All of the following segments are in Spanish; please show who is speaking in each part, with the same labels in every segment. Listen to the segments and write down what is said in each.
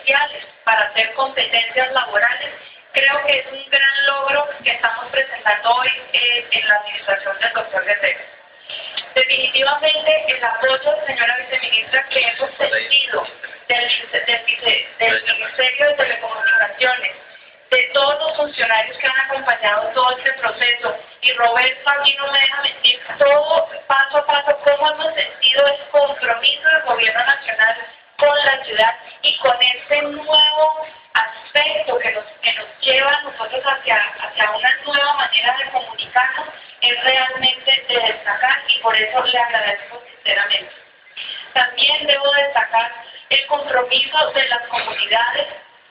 Speaker 1: sociales para hacer competencias laborales. Creo que es un gran logro que estamos presentando hoy en la administración del doctor Guerrero. Definitivamente el apoyo, señora viceministra, que hemos sentido del Ministerio de Telecomunicaciones, de todos los funcionarios que han acompañado todo este proceso, y Roberto aquí no me deja mentir, todo paso a paso, cómo hemos sentido el compromiso del gobierno nacional con la ciudad y con este nuevo aspecto que nos lleva a nosotros hacia una nueva manera de comunicarnos, es realmente de destacar, y por eso le agradezco sinceramente. También debo destacar el compromiso de las comunidades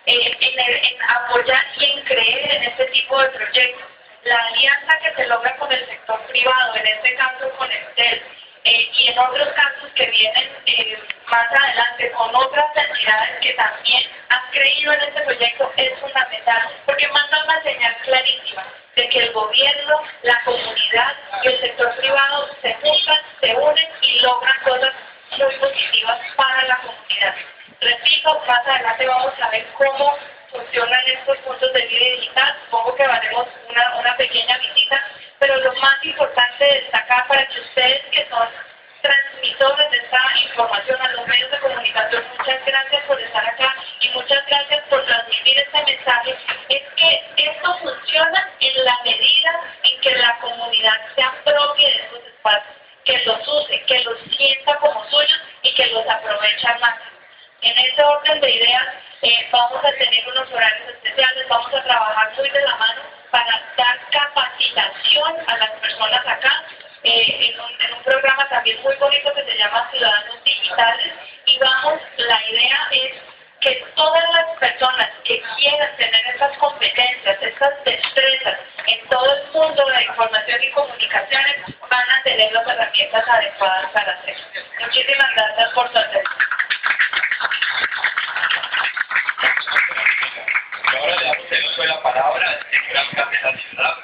Speaker 1: en apoyar y en creer en este tipo de proyectos. La alianza que se logra con el sector privado, en este caso con Entel, y en otros casos que vienen más adelante con otras entidades que también han creído en este proyecto, es fundamental, porque manda una señal clarísima de que el gobierno, la comunidad y el sector privado se juntan, se unen y logran cosas muy positivas para la comunidad. Repito, más adelante vamos a ver cómo funcionan estos puntos de vida digital. Supongo que haremos una pequeña visita, pero lo más importante de destacar para que ustedes, que son transmisores de esta información a los medios de comunicación, muchas gracias por estar acá y muchas gracias por transmitir este mensaje, es que esto funciona en la medida en que la comunidad se apropie de estos espacios, que los use, que los sienta como suyos y que los aproveche al máximo. En ese orden de ideas, vamos a tener unos horarios especiales, vamos a trabajar muy de la mano para dar capacitación a las personas acá, en un programa también muy bonito que se llama Ciudadanos Digitales, y la idea es que todas las personas que quieran tener estas competencias, estas destrezas en todo el mundo de la información y comunicaciones, van a tener las herramientas adecuadas para hacerlo. Muchísimas gracias por su atención.
Speaker 2: Ahora le damos el uso de la palabra al señor alcalde de la ciudad.